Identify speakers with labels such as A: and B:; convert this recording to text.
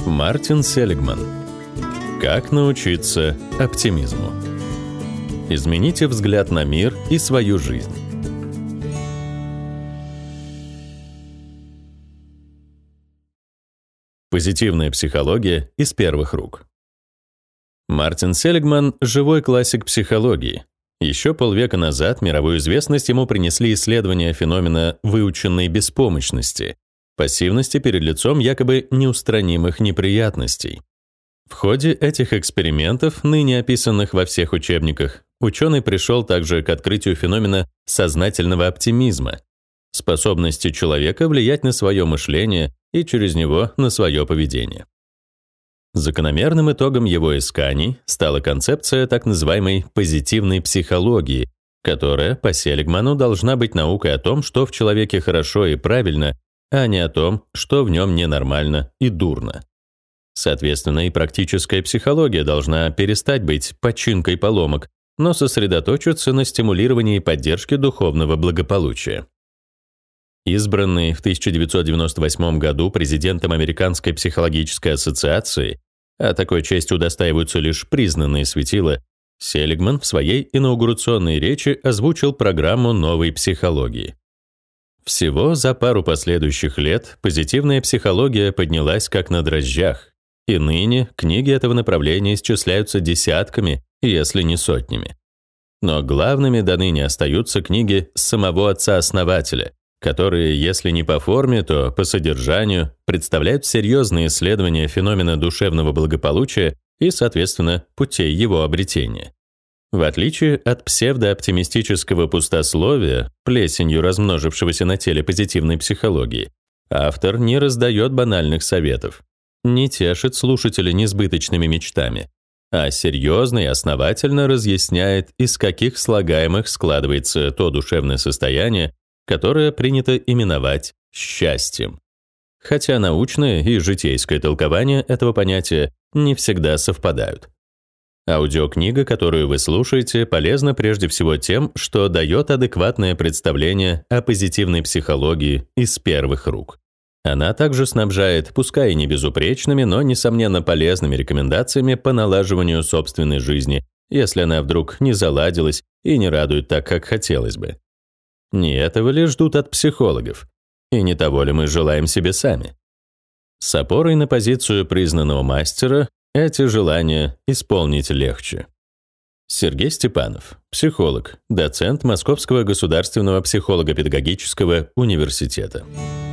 A: Мартин Селигман. Как научиться оптимизму? Измените взгляд на мир и свою жизнь. Позитивная психология из первых рук. Мартин Селигман – живой классик психологии. Еще полвека назад мировую известность ему принесли исследования феномена выученной беспомощности, пассивности перед лицом якобы неустранимых неприятностей. В ходе этих экспериментов, ныне описанных во всех учебниках, ученый пришел также к открытию феномена сознательного оптимизма, способности человека влиять на свое мышление и через него на свое поведение. Закономерным итогом его исканий стала концепция так называемой позитивной психологии, которая, по Селигману, должна быть наукой о том, что в человеке хорошо и правильно, а не о том, что в нем ненормально и дурно. Соответственно, и практическая психология должна перестать быть починкой поломок, но сосредоточиться на стимулировании и поддержке духовного благополучия. Избранный в 1998 году президентом Американской психологической ассоциации, а такой честью удостаиваются лишь признанные светила, Селигман в своей инаугурационной речи озвучил программу новой психологии. Всего за пару последующих лет позитивная психология поднялась как на дрожжах, и ныне книги этого направления исчисляются десятками, если не сотнями. Но главными до ныне остаются книги самого отца-основателя, которые, если не по форме, то по содержанию, представляют серьезные исследования феномена душевного благополучия и, соответственно, путей его обретения. В отличие от псевдооптимистического пустословия, плесенью размножившегося на теле позитивной психологии, автор не раздает банальных советов, не тешит слушателя несбыточными мечтами, а серьезно и основательно разъясняет, из каких слагаемых складывается то душевное состояние, которое принято именовать счастьем. Хотя научное и житейское толкование этого понятия не всегда совпадают. Аудиокнига, которую вы слушаете, полезна прежде всего тем, что дает адекватное представление о позитивной психологии из первых рук. Она также снабжает, пускай и не безупречными, но, несомненно, полезными рекомендациями по налаживанию собственной жизни, если она вдруг не заладилась и не радует так, как хотелось бы. Не этого ли ждут от психологов? И не того ли мы желаем себе сами? С опорой на позицию признанного мастера эти желания исполнить легче. Сергей Степанов, психолог, доцент Московского государственного психолого-педагогического университета.